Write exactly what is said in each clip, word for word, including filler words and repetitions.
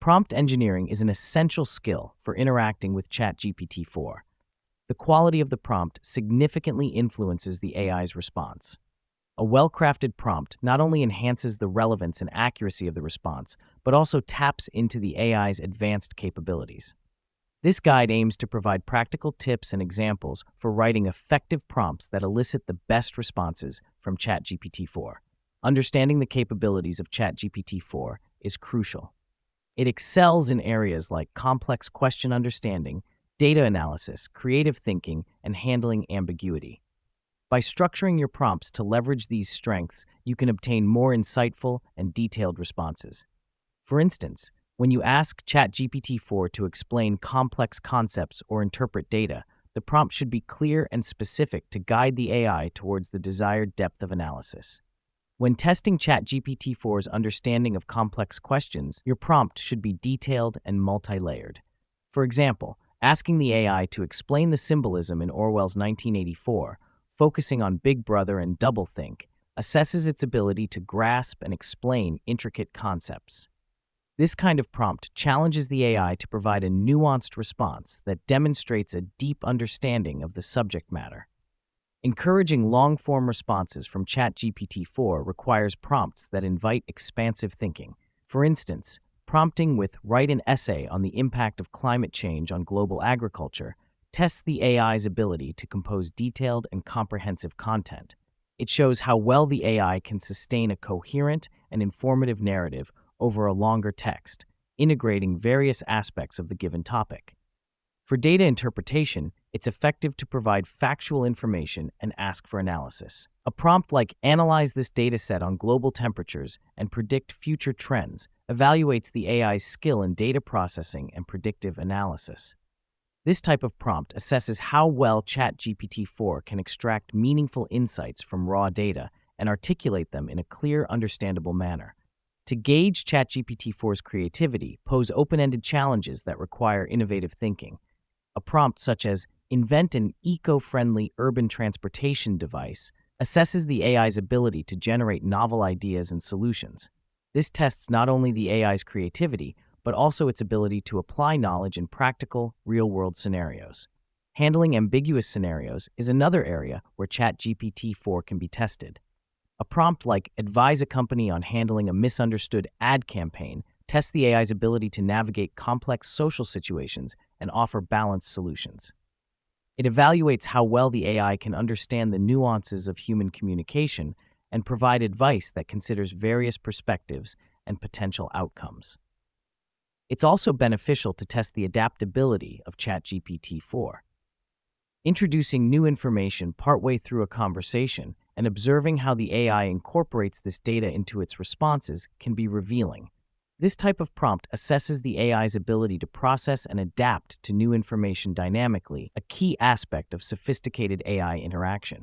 Prompt engineering is an essential skill for interacting with ChatGPT four. The quality of the prompt significantly influences the A I's response. A well-crafted prompt not only enhances the relevance and accuracy of the response, but also taps into the A I's advanced capabilities. This guide aims to provide practical tips and examples for writing effective prompts that elicit the best responses from ChatGPT four. Understanding the capabilities of ChatGPT four is crucial. It excels in areas like complex question understanding, data analysis, creative thinking, and handling ambiguity. By structuring your prompts to leverage these strengths, you can obtain more insightful and detailed responses. For instance, when you ask ChatGPT four to explain complex concepts or interpret data, the prompt should be clear and specific to guide the A I towards the desired depth of analysis. When testing ChatGPT four's understanding of complex questions, your prompt should be detailed and multi-layered. For example, asking the A I to explain the symbolism in Orwell's nineteen eighty-four, focusing on Big Brother and doublethink, assesses its ability to grasp and explain intricate concepts. This kind of prompt challenges the A I to provide a nuanced response that demonstrates a deep understanding of the subject matter. Encouraging long-form responses from ChatGPT four requires prompts that invite expansive thinking. For instance, prompting with "write an essay on the impact of climate change on global agriculture" tests the A I's ability to compose detailed and comprehensive content. It shows how well the A I can sustain a coherent and informative narrative over a longer text, integrating various aspects of the given topic. For data interpretation, it's effective to provide factual information and ask for analysis. A prompt like "analyze this dataset on global temperatures and predict future trends" evaluates the A I's skill in data processing and predictive analysis. This type of prompt assesses how well ChatGPT four can extract meaningful insights from raw data and articulate them in a clear, understandable manner. To gauge ChatGPT four's creativity, pose open-ended challenges that require innovative thinking. A prompt such as "invent an eco-friendly urban transportation device" assesses the A I's ability to generate novel ideas and solutions. This tests not only the A I's creativity, but also its ability to apply knowledge in practical, real-world scenarios. Handling ambiguous scenarios is another area where ChatGPT four can be tested. A prompt like "advise a company on handling a misunderstood ad campaign" tests the A I's ability to navigate complex social situations and offer balanced solutions. It evaluates how well the A I can understand the nuances of human communication and provide advice that considers various perspectives and potential outcomes. It's also beneficial to test the adaptability of ChatGPT four. Introducing new information partway through a conversation and observing how the A I incorporates this data into its responses can be revealing. This type of prompt assesses the A I's ability to process and adapt to new information dynamically, a key aspect of sophisticated A I interaction.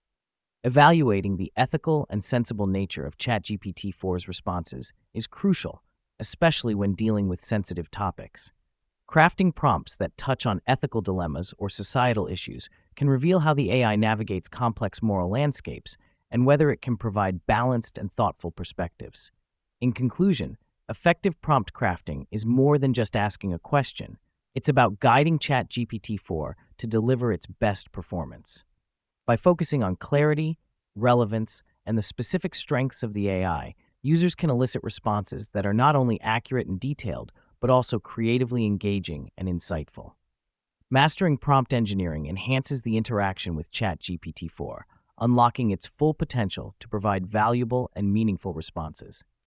Evaluating the ethical and sensible nature of ChatGPT four's responses is crucial, especially when dealing with sensitive topics. Crafting prompts that touch on ethical dilemmas or societal issues can reveal how the A I navigates complex moral landscapes and whether it can provide balanced and thoughtful perspectives. In conclusion, effective prompt crafting is more than just asking a question. It's about guiding ChatGPT four to deliver its best performance. By focusing on clarity, relevance, and the specific strengths of the A I, users can elicit responses that are not only accurate and detailed, but also creatively engaging and insightful. Mastering prompt engineering enhances the interaction with ChatGPT four, unlocking its full potential to provide valuable and meaningful responses.